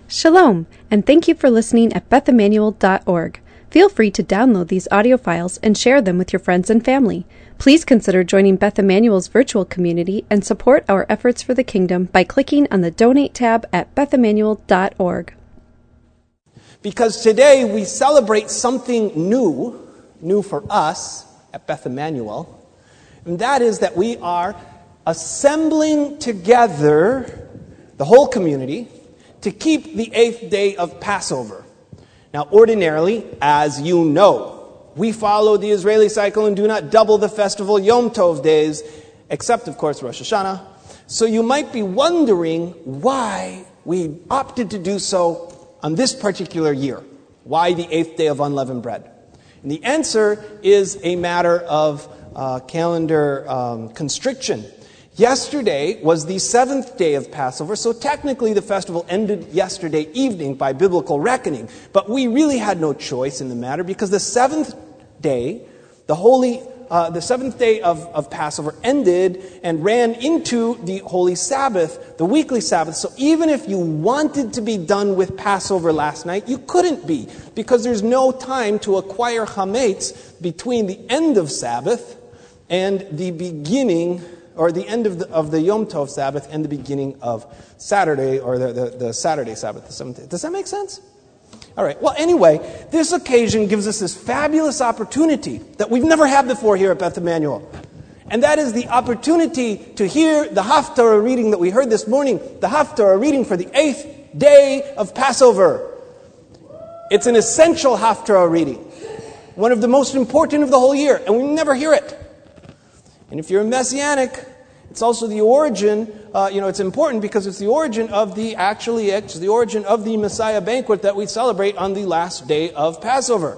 Shalom, and thank you for listening at BethEmmanuel.org. Feel free to download these audio files and share them with your friends and family. Please consider joining Beth Emmanuel's virtual community and support our efforts for the kingdom by clicking on the Donate tab at BethEmmanuel.org. Because today we celebrate something new for us at Beth Emmanuel, and that is that we are assembling together the whole community to keep the 8th day of Passover. Now, ordinarily, as you know, we follow the Israeli cycle and do not double the festival Yom Tov days, except, of course, Rosh Hashanah. So you might be wondering why we opted to do so on this particular year. Why the 8th day of unleavened bread? And the answer is a matter of calendar constriction. Yesterday was the 7th day of Passover, so technically the festival ended yesterday evening by biblical reckoning. But we really had no choice in the matter because the 7th day, the 7th day of Passover ended and ran into the Holy Sabbath, the weekly Sabbath. So even if you wanted to be done with Passover last night, you couldn't be because there's no time to acquire chametz between the end of Sabbath and the beginning or the end of the Yom Tov Sabbath and the beginning of Saturday, or the Saturday Sabbath, the 7th day. Does that make sense? All right. Well, anyway, this occasion gives us this fabulous opportunity that we've never had before here at Beth Emmanuel. And that is the opportunity to hear the Haftarah reading that we heard this morning, the Haftarah reading for the 8th day of Passover. It's an essential Haftarah reading, one of the most important of the whole year, and we never hear it. And if you're a Messianic, it's also the origin, it's important because it's the origin of the Messiah banquet that we celebrate on the last day of Passover.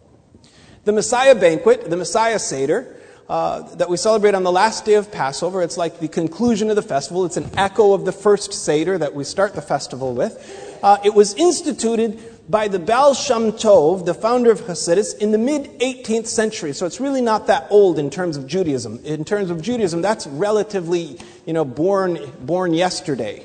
The Messiah banquet, the Messiah Seder, that we celebrate on the last day of Passover, it's like the conclusion of the festival. It's an echo of the first Seder that we start the festival with. It was instituted by the Baal Shem Tov, the founder of Hasidus, in the mid-18th century. So it's really not that old in terms of Judaism. In terms of Judaism, that's relatively, born yesterday.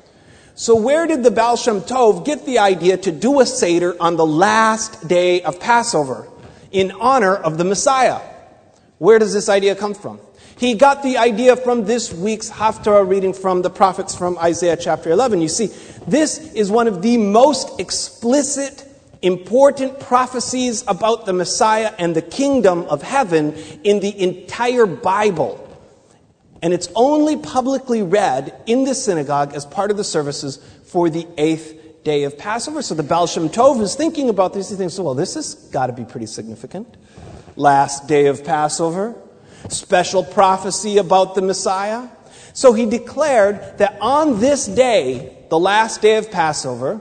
So where did the Baal Shem Tov get the idea to do a Seder on the last day of Passover in honor of the Messiah? Where does this idea come from? He got the idea from this week's Haftarah reading from the prophets from Isaiah chapter 11. You see, this is one of the most explicit, important prophecies about the Messiah and the kingdom of heaven in the entire Bible. And it's only publicly read in the synagogue as part of the services for the 8th day of Passover. So the Baal Shem Tov is thinking about this. He thinks, well, this has got to be pretty significant. Last day of Passover. Special prophecy about the Messiah. So he declared that on this day, the last day of Passover,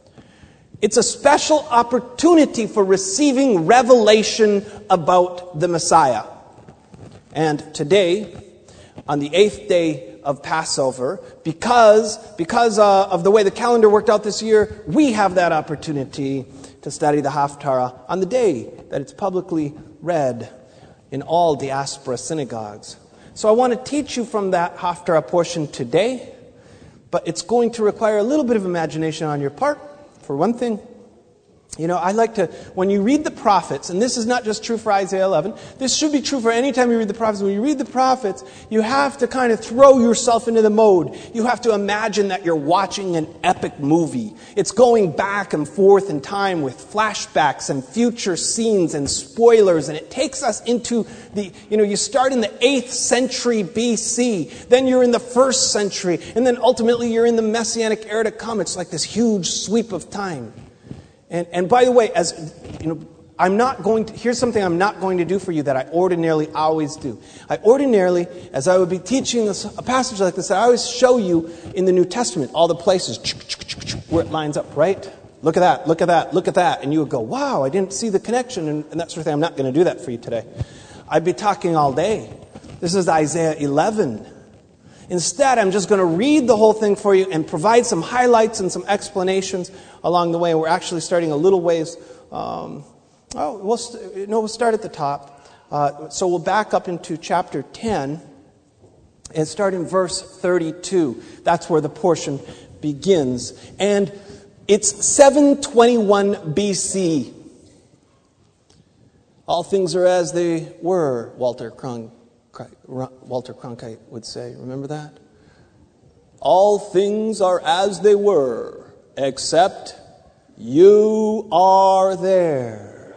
it's a special opportunity for receiving revelation about the Messiah. And today, on the 8th day of Passover, because of the way the calendar worked out this year, we have that opportunity to study the Haftarah on the day that it's publicly read in all diaspora synagogues. So I want to teach you from that Haftarah portion today, but it's going to require a little bit of imagination on your part. For one thing, I like to, when you read the prophets, and this is not just true for Isaiah 11, this should be true for any time you read the prophets. When you read the prophets, you have to kind of throw yourself into the mode. You have to imagine that you're watching an epic movie. It's going back and forth in time with flashbacks and future scenes and spoilers, and it takes us into you start in the 8th century BC, then you're in the 1st century, and then ultimately you're in the Messianic era to come. It's like this huge sweep of time. And by the way, here's something I'm not going to do for you that I ordinarily always do. As I would be teaching a passage like this, I always show you in the New Testament all the places where it lines up, right? Look at that, look at that, look at that. And you would go, wow, I didn't see the connection and that sort of thing. I'm not going to do that for you today. I'd be talking all day. This is Isaiah 11. Instead, I'm just going to read the whole thing for you and provide some highlights and some explanations along the way. We're actually starting a little ways. We'll start at the top. So we'll back up into chapter 10 and start in verse 32. That's where the portion begins. And It's 721 BC. All things are as they were, Walter Cronkite would say. Remember that? All things are as they were, except you are there.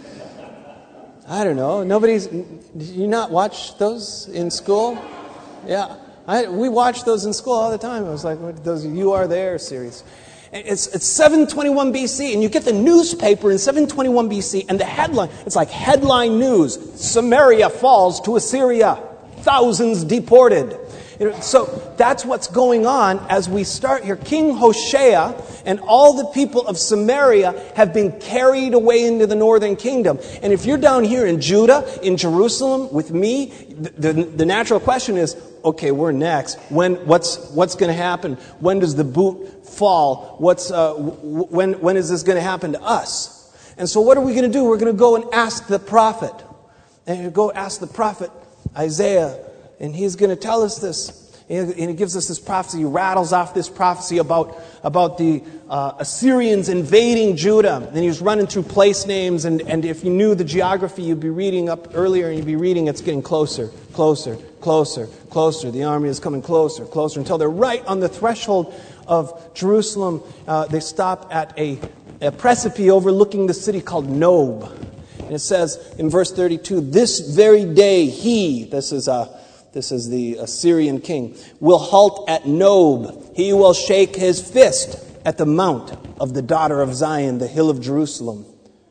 I don't know. Did you not watch those in school? Yeah. We watched those in school all the time. It was like those You Are There series. It's 721 BC, and you get the newspaper in 721 BC, and the headline, it's like headline news. Samaria falls to Assyria. Thousands deported. So that's what's going on as we start here. King Hoshea and all the people of Samaria have been carried away into the northern kingdom. And if you're down here in Judah, in Jerusalem with me, the natural question is, okay, we're next. What's going to happen? When does the boot fall? When is this going to happen to us? And so what are we going to do? We're going to go and ask the prophet. And you go ask the prophet Isaiah, and he's going to tell us this. And he gives us this prophecy. He rattles off this prophecy about the Assyrians invading Judah. And he's running through place names. And if you knew the geography, you'd be reading up earlier, and you'd be reading it's getting closer, closer, closer, closer. The army is coming closer, closer, until they're right on the threshold of Jerusalem. They stop at a precipice overlooking the city called Nob. And it says in verse 32, this very day this is the Assyrian king, will halt at Nob. He will shake his fist at the mount of the daughter of Zion, the hill of Jerusalem.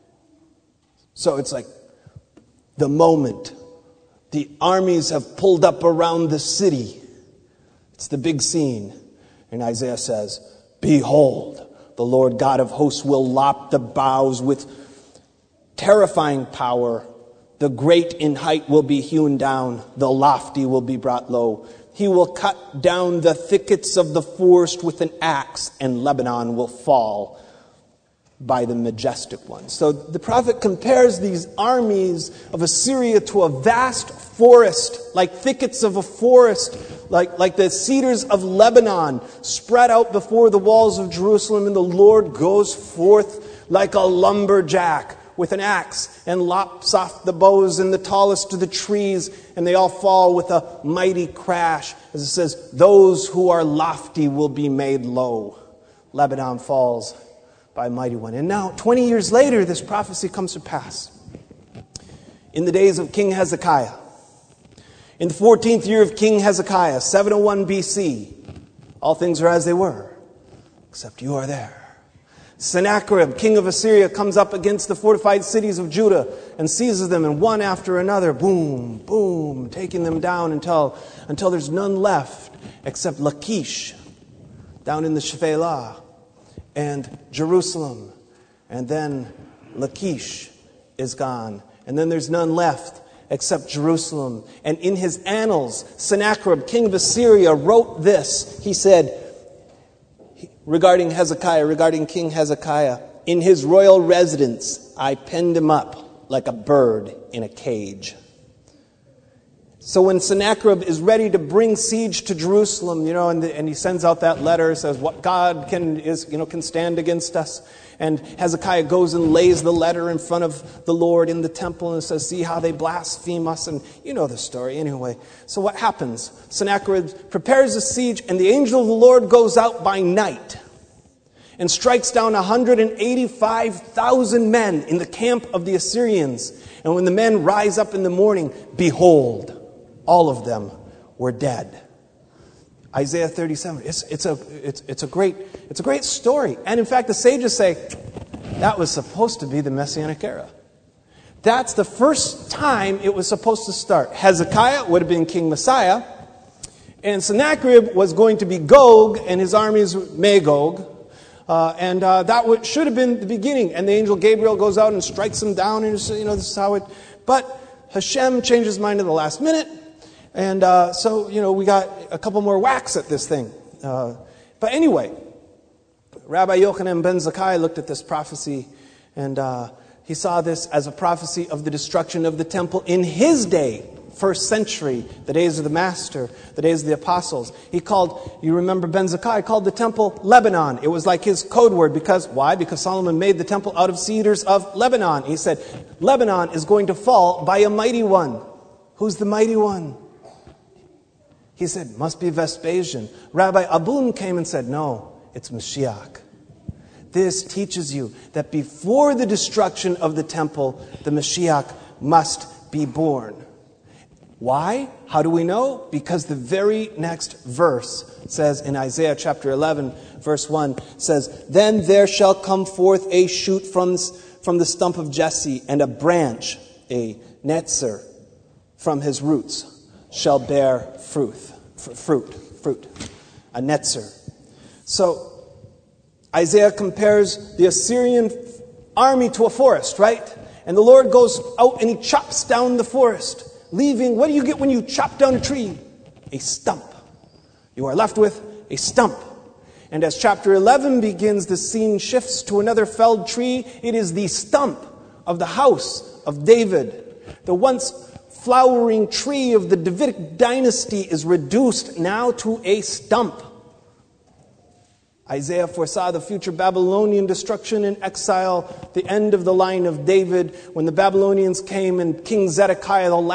So it's like the moment the armies have pulled up around the city. It's the big scene. And Isaiah says, behold, the Lord God of hosts will lop the boughs with terrifying power. The great in height will be hewn down. The lofty will be brought low. He will cut down the thickets of the forest with an axe, and Lebanon will fall by the majestic one. So the prophet compares these armies of Assyria to a vast forest, like thickets of a forest, like the cedars of Lebanon spread out before the walls of Jerusalem. And the Lord goes forth like a lumberjack with an axe and lops off the boughs and the tallest of the trees, and they all fall with a mighty crash. As it says, those who are lofty will be made low. Lebanon falls by a mighty one. And now, 20 years later, this prophecy comes to pass. In the days of King Hezekiah, in the 14th year of King Hezekiah, 701 BC, all things are as they were, except you are there. Sennacherib, king of Assyria, comes up against the fortified cities of Judah and seizes them, and one after another, boom, boom, taking them down until there's none left except Lachish down in the Shephelah and Jerusalem. And then Lachish is gone. And then there's none left except Jerusalem. And in his annals, Sennacherib, king of Assyria, wrote this. He said, regarding King Hezekiah, in his royal residence, I penned him up like a bird in a cage. So when Sennacherib is ready to bring siege to Jerusalem, and he sends out that letter, says, what God can stand against us. And Hezekiah goes and lays the letter in front of the Lord in the temple and says, see how they blaspheme us. And you know the story anyway. So what happens? Sennacherib prepares a siege, and the angel of the Lord goes out by night and strikes down 185,000 men in the camp of the Assyrians. And when the men rise up in the morning, behold, all of them were dead. Isaiah 37. It's a great story. And in fact, the sages say that was supposed to be the Messianic era. That's the first time it was supposed to start. Hezekiah would have been King Messiah, and Sennacherib was going to be Gog, and his armies Magog. And that should have been the beginning. And the angel Gabriel goes out and strikes him down, and this is how it. But Hashem changed his mind at the last minute. And so we got a couple more whacks at this thing. But anyway, Rabbi Yochanan ben Zakkai looked at this prophecy, and he saw this as a prophecy of the destruction of the temple in his day, first century, the days of the Master, the days of the Apostles. He called, you remember Ben Zakkai, called the temple Lebanon. It was like his code word. Because, why? Because Solomon made the temple out of cedars of Lebanon. He said, Lebanon is going to fall by a mighty one. Who's the mighty one? He said, must be Vespasian. Rabbi Abun came and said, no, it's Mashiach. This teaches you that before the destruction of the temple, the Mashiach must be born. Why? How do we know? Because the very next verse says in Isaiah chapter 11, verse 1, says, then there shall come forth a shoot from the stump of Jesse, and a branch, a netzer, from his roots shall bear fruit. A netzer. So, Isaiah compares the Assyrian army to a forest, right? And the Lord goes out and he chops down the forest, leaving, what do you get when you chop down a tree? A stump. You are left with a stump. And as chapter 11 begins, the scene shifts to another felled tree. It is the stump of the house of David. The once flowering tree of the Davidic dynasty is reduced now to a stump. Isaiah foresaw the future Babylonian destruction and exile, the end of the line of David, when the Babylonians came and King Zedekiah, the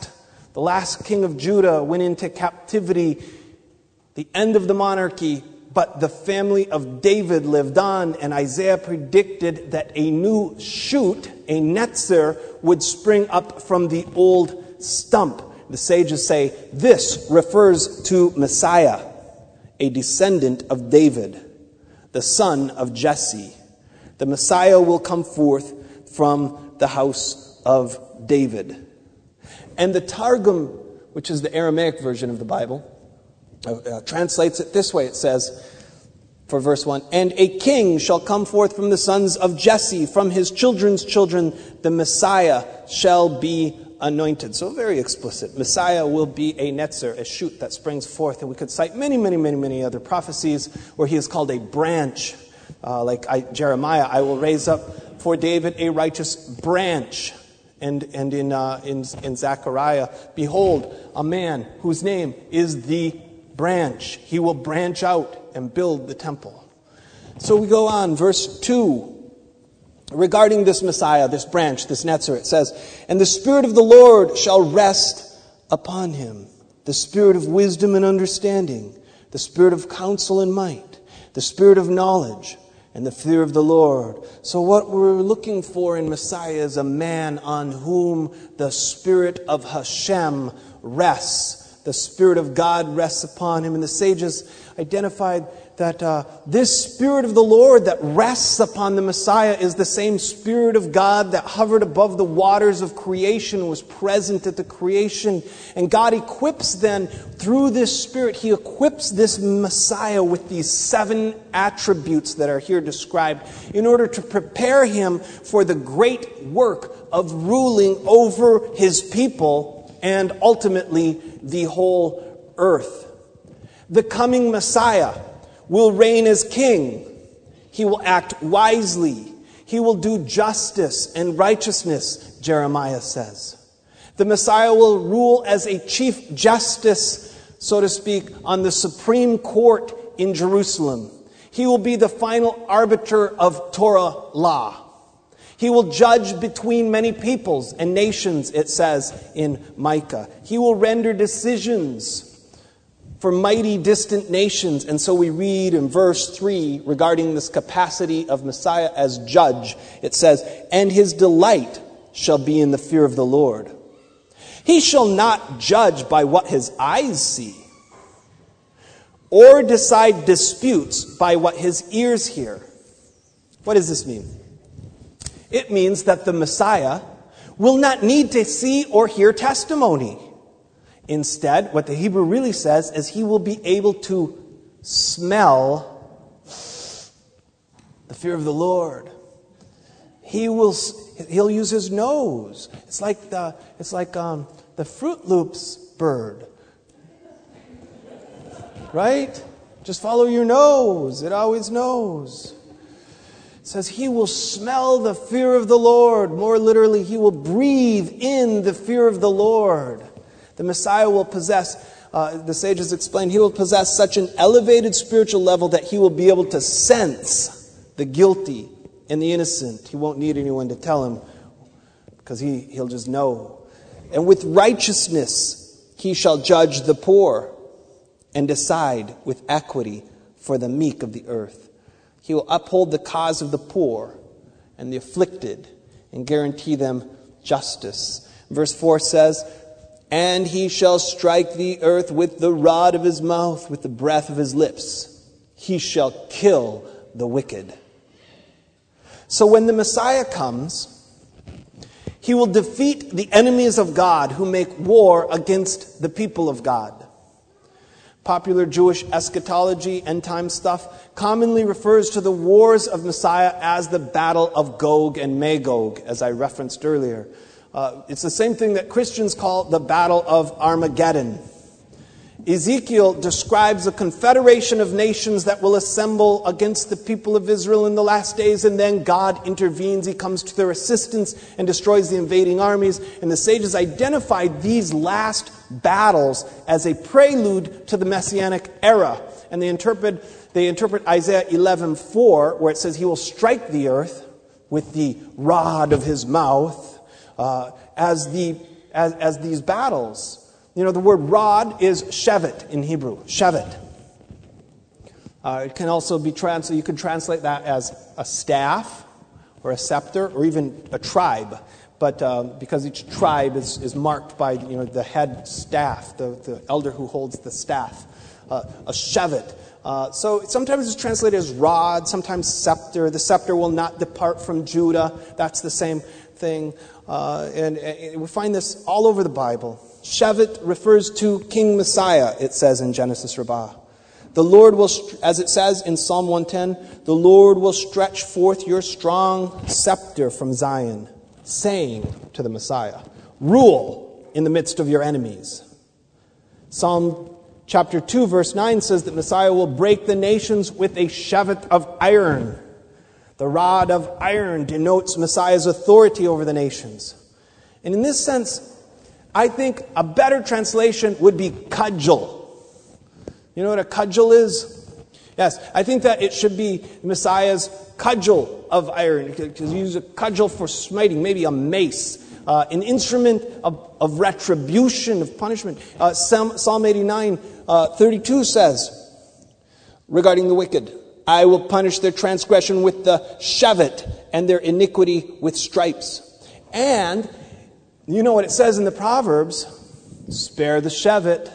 last king of Judah, went into captivity, the end of the monarchy, but the family of David lived on, and Isaiah predicted that a new shoot, a netzer, would spring up from the old stump. The sages say this refers to Messiah, a descendant of David, the son of Jesse. The Messiah will come forth from the house of David. And the Targum, which is the Aramaic version of the Bible, translates it this way. It says, for verse 1, and a king shall come forth from the sons of Jesse, from his children's children, the Messiah shall be anointed. So very explicit. Messiah will be a netzer, a shoot that springs forth. And we could cite many other prophecies where he is called a branch. Jeremiah, I will raise up for David a righteous branch. And in Zechariah, behold, a man whose name is the branch. He will branch out and build the temple. So we go on, verse 2. Regarding this Messiah, this branch, this netzer, it says, and the Spirit of the Lord shall rest upon him, the Spirit of wisdom and understanding, the Spirit of counsel and might, the Spirit of knowledge and the fear of the Lord. So what we're looking for in Messiah is a man on whom the Spirit of Hashem rests. The Spirit of God rests upon him. And the sages identified that this Spirit of the Lord that rests upon the Messiah is the same Spirit of God that hovered above the waters of creation, was present at the creation. And God equips then, through this Spirit, He equips this Messiah with these 7 attributes that are here described in order to prepare Him for the great work of ruling over His people and ultimately the whole earth. The coming Messiah will reign as king. He will act wisely. He will do justice and righteousness, Jeremiah says. The Messiah will rule as a chief justice, so to speak, on the Supreme Court in Jerusalem. He will be the final arbiter of Torah law. He will judge between many peoples and nations, it says in Micah. He will render decisions for mighty distant nations. And so we read in verse 3 regarding this capacity of Messiah as judge. It says, and his delight shall be in the fear of the Lord. He shall not judge by what his eyes see, or decide disputes by what his ears hear. What does this mean? It means that the Messiah will not need to see or hear testimony. Instead, what the Hebrew really says is he will be able to smell the fear of the Lord. He'll use his nose. It's like the Fruit Loops bird. Right? Just follow your nose. It always knows. It says he will smell the fear of the Lord. More literally, he will breathe in the fear of the Lord. The Messiah will possess, the sages explained, he will possess such an elevated spiritual level that he will be able to sense the guilty and the innocent. He won't need anyone to tell him because he'll just know. And with righteousness he shall judge the poor and decide with equity for the meek of the earth. He will uphold the cause of the poor and the afflicted and guarantee them justice. Verse 4 says, and he shall strike the earth with the rod of his mouth, with the breath of his lips. He shall kill the wicked. So when the Messiah comes, he will defeat the enemies of God who make war against the people of God. Popular Jewish eschatology, end-time stuff, commonly refers to the wars of Messiah as the battle of Gog and Magog, as I referenced earlier. It's the same thing that Christians call the Battle of Armageddon. Ezekiel describes a confederation of nations that will assemble against the people of Israel in the last days, and then God intervenes. He comes to their assistance and destroys the invading armies. And the sages identified these last battles as a prelude to the Messianic era. And they interpret Isaiah 11:4, where it says he will strike the earth with the rod of his mouth, as these battles. You know, the word rod is shevet in Hebrew. Shevet. It can also be you could translate that as a staff or a scepter or even a tribe. But because each tribe is marked by the head staff, the elder who holds the staff, a shevet. So sometimes it's translated as rod, sometimes scepter. The scepter will not depart from Judah. That's the same thing. And we find this all over the Bible. Shevet refers to King Messiah, it says in Genesis Rabbah. The Lord will, as it says in Psalm 110, the Lord will stretch forth your strong scepter from Zion, saying to the Messiah, rule in the midst of your enemies. Psalm chapter 2, verse 9 says that Messiah will break the nations with a shevet of iron. The rod of iron denotes Messiah's authority over the nations. And in this sense, I think a better translation would be cudgel. You know what a cudgel is? Yes, I think that it should be Messiah's cudgel of iron. Because you use a cudgel for smiting, maybe a mace, an instrument of retribution, of punishment. Psalm 89, 32 says, regarding the wicked, I will punish their transgression with the shevet and their iniquity with stripes. And you know what it says in the Proverbs? Spare the shevet,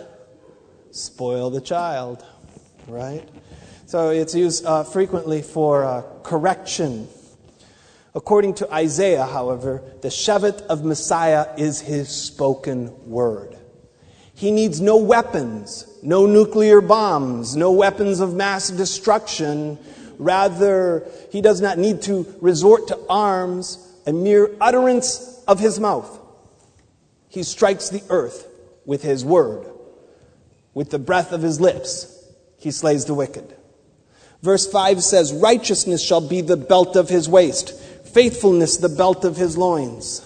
spoil the child. Right? So it's used frequently for correction. According to Isaiah, however, the shevet of Messiah is his spoken word. He needs no weapons, no nuclear bombs, no weapons of mass destruction. Rather, he does not need to resort to arms, a mere utterance of his mouth. He strikes the earth with his word. With the breath of his lips, he slays the wicked. Verse 5 says, righteousness shall be the belt of his waist, faithfulness the belt of his loins.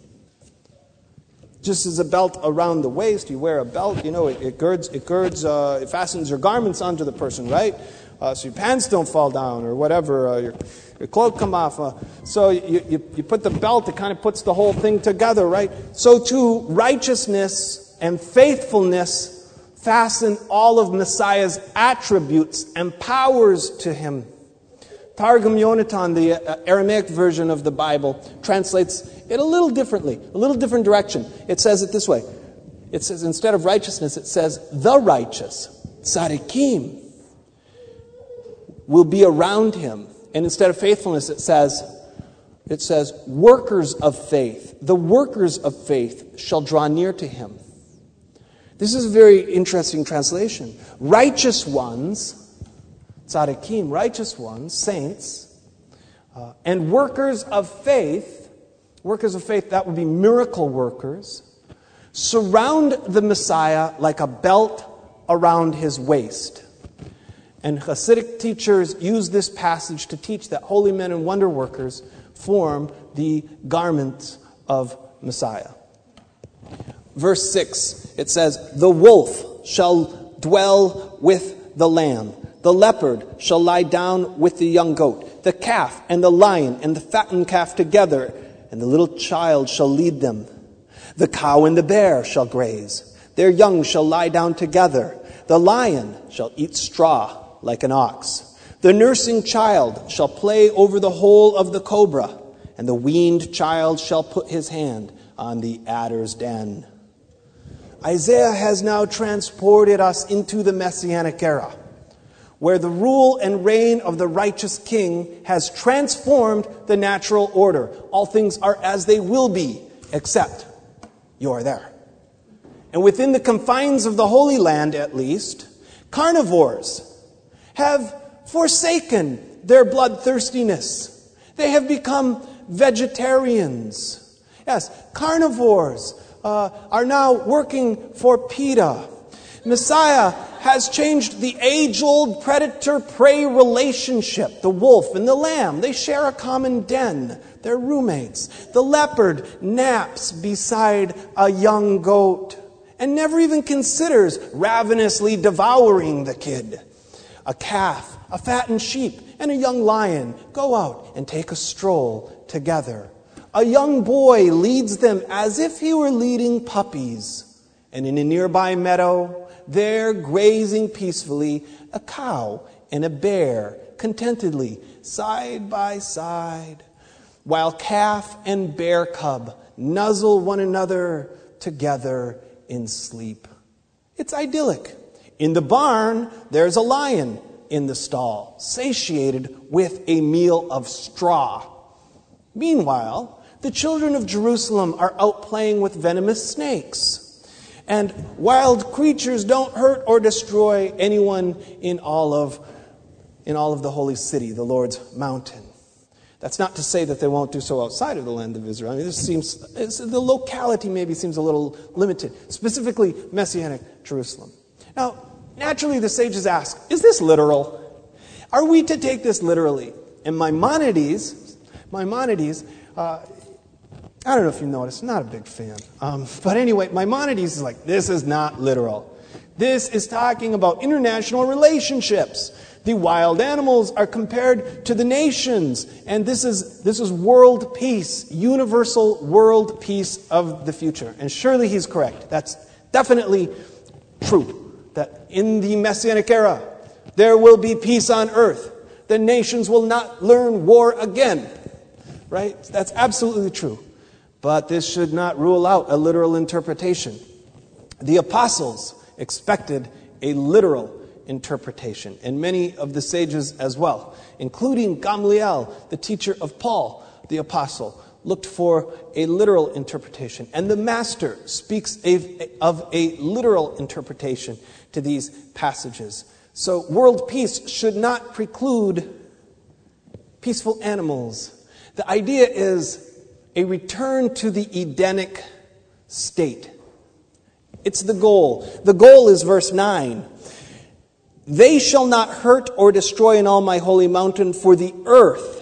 Just as a belt around the waist, you wear a belt, it fastens your garments onto the person, right? So your pants don't fall down or whatever, your clothes come off. So you put the belt, it kind of puts the whole thing together, right? So too, righteousness and faithfulness fasten all of Messiah's attributes and powers to him. Targum Yonatan, the Aramaic version of the Bible, translates it a little differently, a little different direction. It says it this way. It says, instead of righteousness, it says, the righteous, tzaddikim, will be around him. And instead of faithfulness, it says, workers of faith. The workers of faith shall draw near to him. This is a very interesting translation. Righteous ones, tzaddikim, righteous ones, saints, and workers of faith, that would be miracle workers, surround the Messiah like a belt around his waist. And Hasidic teachers use this passage to teach that holy men and wonder workers form the garments of Messiah. Verse 6, it says, "The wolf shall dwell with the lamb. The leopard shall lie down with the young goat. The calf and the lion and the fattened calf together, and the little child shall lead them. The cow and the bear shall graze. Their young shall lie down together. The lion shall eat straw like an ox. The nursing child shall play over the hole of the cobra, and the weaned child shall put his hand on the adder's den." Isaiah has now transported us into the Messianic era, where the rule and reign of the righteous king has transformed the natural order. All things are as they will be, except you're there. And within the confines of the Holy Land, at least, carnivores have forsaken their bloodthirstiness. They have become vegetarians. Yes, carnivores are now working for PETA. Messiah has changed the age-old predator-prey relationship. The wolf and the lamb, they share a common den. They're roommates. The leopard naps beside a young goat and never even considers ravenously devouring the kid. A calf, a fattened sheep, and a young lion go out and take a stroll together. A young boy leads them as if he were leading puppies. And in a nearby meadow, there grazing peacefully, a cow and a bear contentedly side by side, while calf and bear cub nuzzle one another together in sleep. It's idyllic. In the barn, there's a lion in the stall, satiated with a meal of straw. Meanwhile, the children of Jerusalem are out playing with venomous snakes. And wild creatures don't hurt or destroy anyone in all of the holy city, the Lord's mountain. That's not to say that they won't do so outside of the land of Israel. I mean, the locality maybe seems a little limited, specifically Messianic Jerusalem. Now, naturally the sages ask, is this literal? Are we to take this literally? And Maimonides, I don't know if you noticed, I'm not a big fan. But anyway, Maimonides is like, this is not literal. This is talking about international relationships. The wild animals are compared to the nations. And this is world peace, universal world peace of the future. And surely he's correct. That's definitely true. That in the Messianic era, there will be peace on earth. The nations will not learn war again. Right? That's absolutely true. But this should not rule out a literal interpretation. The apostles expected a literal interpretation, and many of the sages as well, including Gamaliel, the teacher of Paul, the apostle, looked for a literal interpretation. And the master speaks of a literal interpretation to these passages. So world peace should not preclude peaceful animals. The idea is a return to the Edenic state. It's the goal. The goal is verse 9. "They shall not hurt or destroy in all my holy mountain, for the earth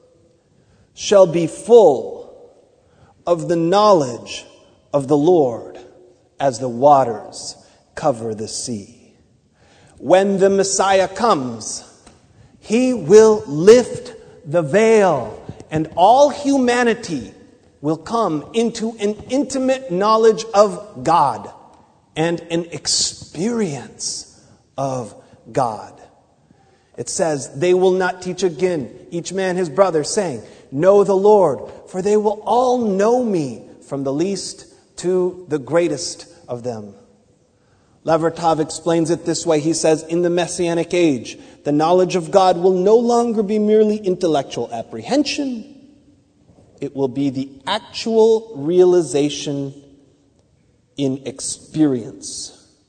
shall be full of the knowledge of the Lord as the waters cover the sea." When the Messiah comes, he will lift the veil, and all humanity will come into an intimate knowledge of God and an experience of God. It says, "They will not teach again, each man his brother, saying, 'Know the Lord,' for they will all know me, from the least to the greatest of them." Levertov explains it this way. He says, "In the Messianic age, the knowledge of God will no longer be merely intellectual apprehension. It will be the actual realization in experience."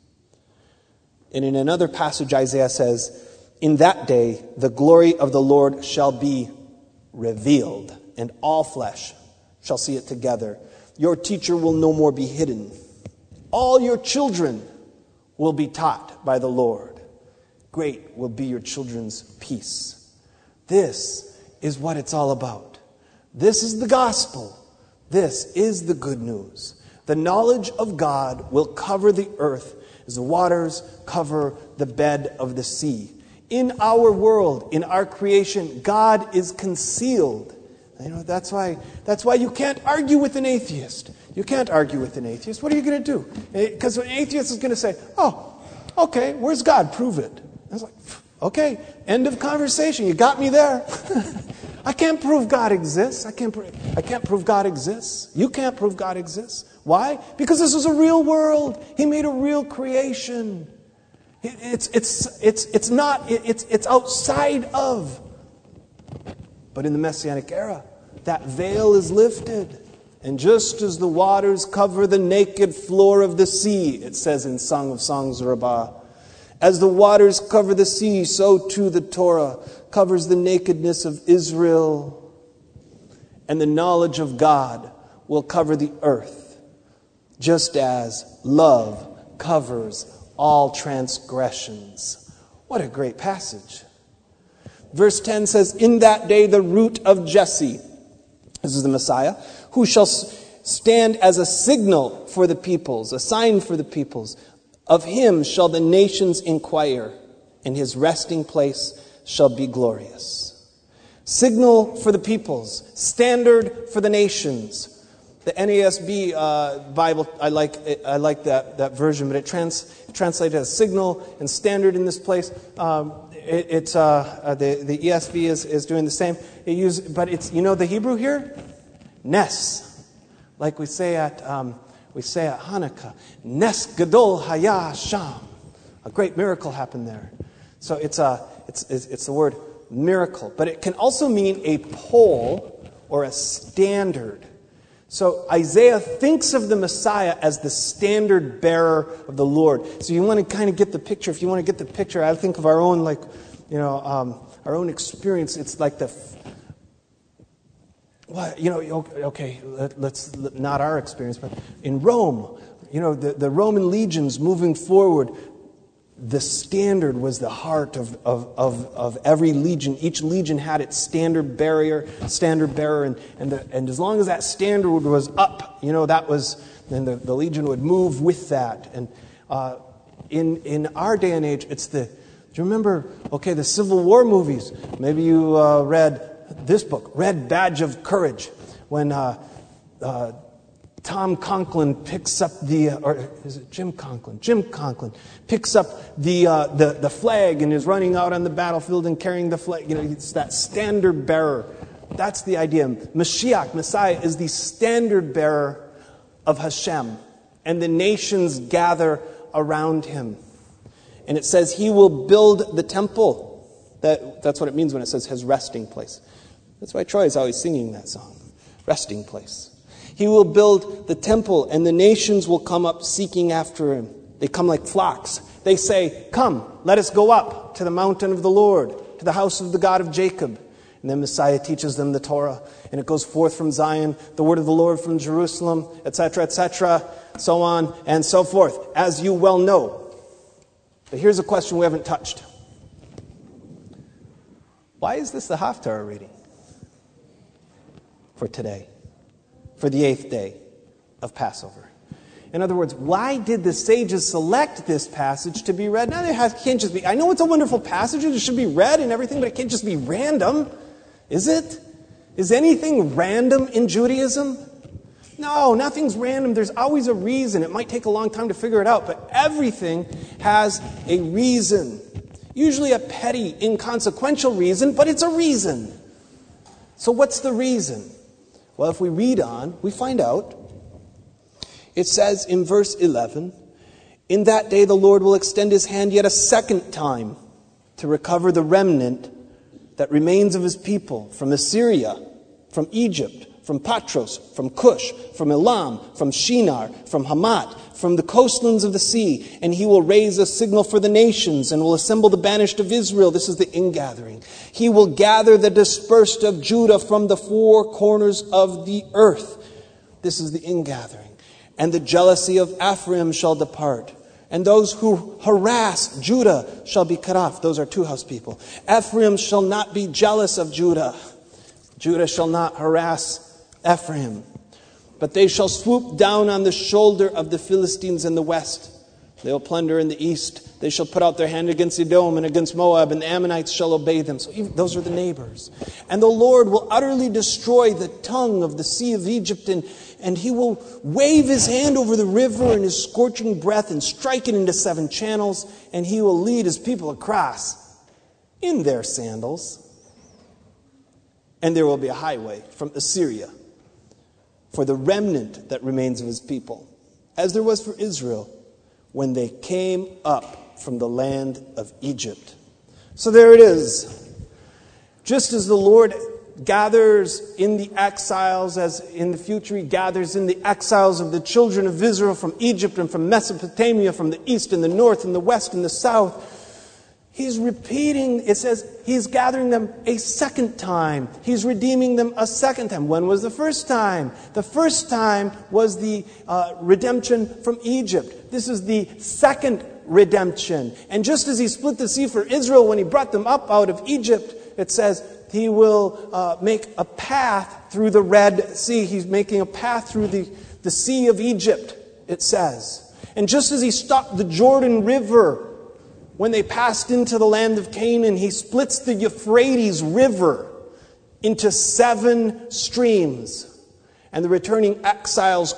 And in another passage, Isaiah says, "In that day, the glory of the Lord shall be revealed, and all flesh shall see it together. Your teacher will no more be hidden. All your children will be taught by the Lord. Great will be your children's peace." This is what it's all about. This is the gospel. This is the good news. The knowledge of God will cover the earth as the waters cover the bed of the sea. In our world, in our creation, God is concealed. That's why you can't argue with an atheist. You can't argue with an atheist. What are you going to do? Because an atheist is going to say, "Oh, okay, where's God? Prove it." I was like, "Okay, end of conversation. You got me there." I can't prove God exists. I can't prove God exists. You can't prove God exists. Why? Because this is a real world. He made a real creation. It's outside of. But in the Messianic era, that veil is lifted. And just as the waters cover the naked floor of the sea, it says in Song of Songs Rabbah, as the waters cover the sea, so too the Torah covers the nakedness of Israel. And the knowledge of God will cover the earth, just as love covers all transgressions. What a great passage. Verse 10 says, in that day the root of Jesse, this is the Messiah, who shall stand as a signal for the peoples, a sign for the peoples. Of him shall the nations inquire, and his resting place shall be glorious. Signal for the peoples, standard for the nations. The NASB Bible, I like that version, but it translated as signal and standard in this place. The ESV is doing the same. But it's the Hebrew here, Nes, like we say at Hanukkah, Nes Gadol Haya Sham. A great miracle happened there. So it's the word miracle, but it can also mean a pole or a standard. So Isaiah thinks of the Messiah as the standard bearer of the Lord. So you want to kind of get the picture. If you want to get the picture, I think of our own, our own experience. It's like let's not our experience, but in Rome, the Roman legions moving forward. The standard was the heart of every legion. Each legion had its standard bearer, and as long as that standard was up, then the legion would move with that. And in our day and age, do you remember? Okay, the Civil War movies. Maybe you read this book, Red Badge of Courage, when Tom Conklin picks up Jim Conklin picks up the flag and is running out on the battlefield and carrying the flag. It's that standard bearer. That's the idea. Mashiach, Messiah, is the standard bearer of Hashem, and the nations gather around him. And it says he will build the temple. That's what it means when it says his resting place. That's why Troy is always singing that song, resting place. He will build the temple, and the nations will come up seeking after him. They come like flocks. They say, come, let us go up to the mountain of the Lord, to the house of the God of Jacob. And then Messiah teaches them the Torah, and it goes forth from Zion, the word of the Lord from Jerusalem, etc., so on and so forth, as you well know. But here's a question we haven't touched. Why is this the Haftarah reading for today? For the 8th day of Passover. In other words, why did the sages select this passage to be read? Now, it can't just be, I know it's a wonderful passage, it should be read and everything, but it can't just be random. Is it? Is anything random in Judaism? No, nothing's random. There's always a reason. It might take a long time to figure it out, but everything has a reason. Usually a petty, inconsequential reason, but it's a reason. So what's the reason? Well, if we read on, we find out. It says in verse 11, in that day the Lord will extend his hand yet a second time to recover the remnant that remains of his people from Assyria, from Egypt, from Patros, from Cush, from Elam, from Shinar, from Hamat, from the coastlands of the sea. And he will raise a signal for the nations and will assemble the banished of Israel. This is the ingathering. He will gather the dispersed of Judah from the four corners of the earth. This is the ingathering. And the jealousy of Ephraim shall depart. And those who harass Judah shall be cut off. Those are two-house people. Ephraim shall not be jealous of Judah. Judah shall not harass Ephraim. But they shall swoop down on the shoulder of the Philistines in the west. They will plunder in the east. They shall put out their hand against Edom and against Moab, and the Ammonites shall obey them. So those are the neighbors. And the Lord will utterly destroy the tongue of the sea of Egypt, and he will wave his hand over the river in his scorching breath and strike it into 7 channels, and he will lead his people across in their sandals. And there will be a highway from Assyria for the remnant that remains of his people, as there was for Israel when they came up from the land of Egypt. So there it is. Just as the Lord gathers in the exiles, as in the future he gathers in the exiles of the children of Israel from Egypt and from Mesopotamia, from the east and the north and the west and the south, he's repeating, it says, he's gathering them a second time. He's redeeming them a second time. When was the first time? The first time was the redemption from Egypt. This is the second redemption. And just as he split the sea for Israel when he brought them up out of Egypt, it says he will make a path through the Red Sea. He's making a path through the Sea of Egypt, it says. And just as he stopped the Jordan River when they passed into the land of Canaan, he splits the Euphrates River into 7 streams. And the returning exiles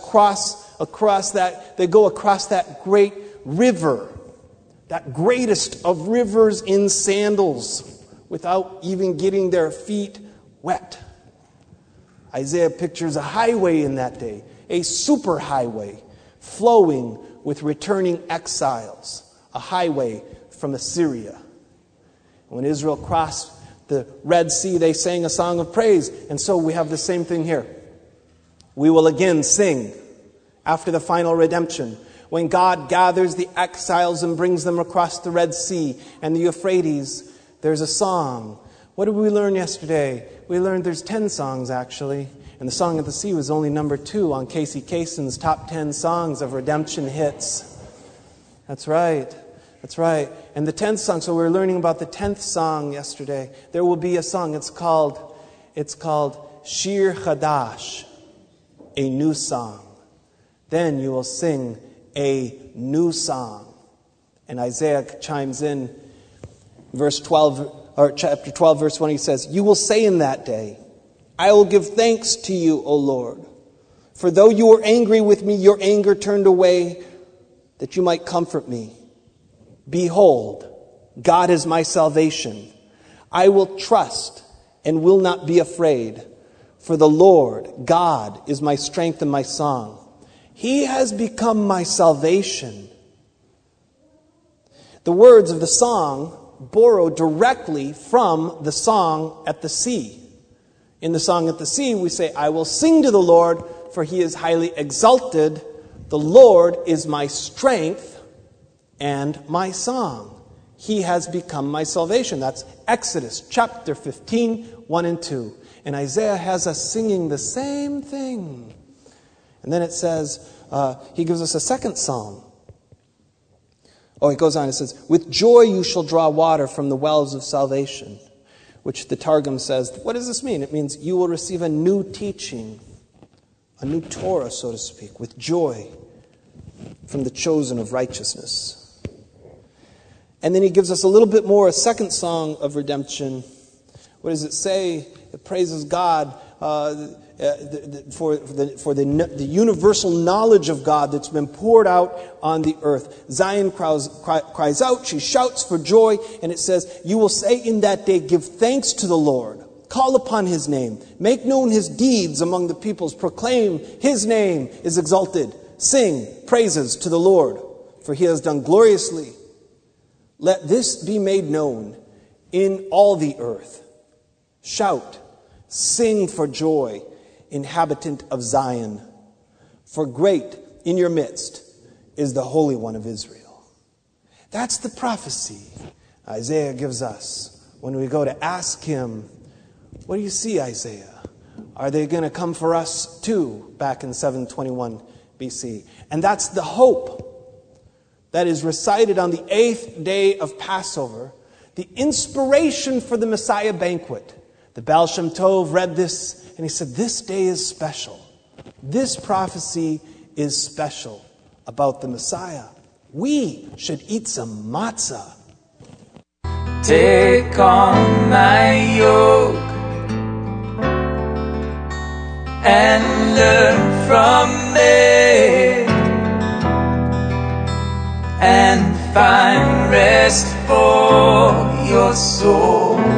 go across that great river, that greatest of rivers in sandals, without even getting their feet wet. Isaiah pictures a highway in that day, a superhighway flowing with returning exiles, a highway from Assyria. When Israel crossed the Red Sea, they sang a song of praise. And so we have the same thing here. We will again sing after the final redemption. When God gathers the exiles and brings them across the Red Sea and the Euphrates, there's a song. What did we learn yesterday? We learned there's 10 songs actually. And the Song of the Sea was only number 2 on Casey Kasem's top 10 songs of redemption hits. That's right. That's right. And the 10th song, so we were learning about the 10th song yesterday. There will be a song, it's called Shir Chadash, a new song. Then you will sing a new song. And Isaiah chimes in, verse 12, or chapter 12, verse 1, he says, "You will say in that day, I will give thanks to you, O Lord. For though you were angry with me, your anger turned away, that you might comfort me. Behold, God is my salvation. I will trust and will not be afraid. For the Lord, God, is my strength and my song. He has become my salvation." The words of the song borrow directly from the song at the sea. In the song at the sea, we say, "I will sing to the Lord, for he is highly exalted. The Lord is my strength and my song. He has become my salvation." That's Exodus chapter 15, 1 and 2. And Isaiah has us singing the same thing. And then it says, he gives us a second psalm. Oh, it goes on, it says, "With joy you shall draw water from the wells of salvation," which the Targum says, what does this mean? It means you will receive a new teaching, a new Torah, so to speak, with joy from the chosen of righteousness. And then he gives us a little bit more, a second song of redemption. What does it say? It praises God for the universal knowledge of God that's been poured out on the earth. Zion cries out, she shouts for joy, and it says, "You will say in that day, give thanks to the Lord. Call upon his name. Make known his deeds among the peoples. Proclaim his name is exalted. Sing praises to the Lord, for he has done gloriously. Let this be made known in all the earth. Shout, sing for joy, inhabitant of Zion. For great in your midst is the Holy One of Israel." That's the prophecy Isaiah gives us when we go to ask him, "What do you see, Isaiah? Are they going to come for us too?" Back in 721 BC. And that's the hope that is recited on the 8th day of Passover, the inspiration for the Messiah banquet. The Baal Shem Tov read this and he said, this day is special. This prophecy is special about the Messiah. We should eat some matzah. Take on my yoke and learn from me, and find rest for your soul.